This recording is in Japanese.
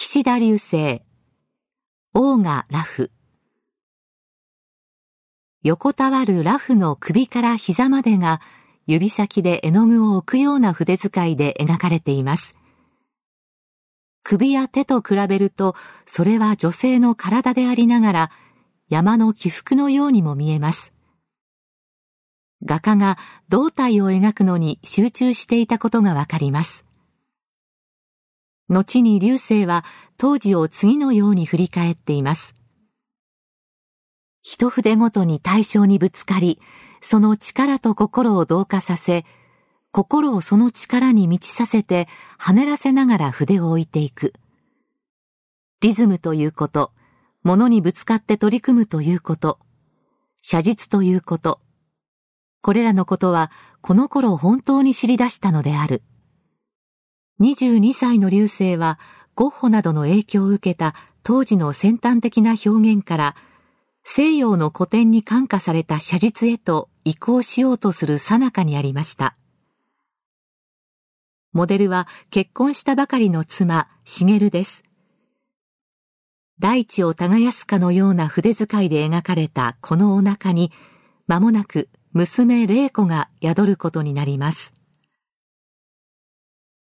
岸田流星、オーガ裸婦。横たわる裸婦の首から膝までが指先で絵の具を置くような筆使いで描かれています。首や手と比べると、それは女性の体でありながら、山の起伏のようにも見えます。画家が胴体を描くのに集中していたことがわかります。後に流星は当時を次のように振り返っています。一筆ごとに対象にぶつかり、その力と心を同化させ、心をその力に満ちさせて跳ねらせながら筆を置いていく。リズムということ、物にぶつかって取り組むということ、写実ということ、これらのことはこの頃本当に知り出したのである。22歳の流星はゴッホなどの影響を受けた当時の先端的な表現から西洋の古典に感化された写実へと移行しようとする最中にありました。モデルは結婚したばかりの妻、茂です。大地を耕すかのような筆使いで描かれたこのお腹に、間もなく娘玲子が宿ることになります。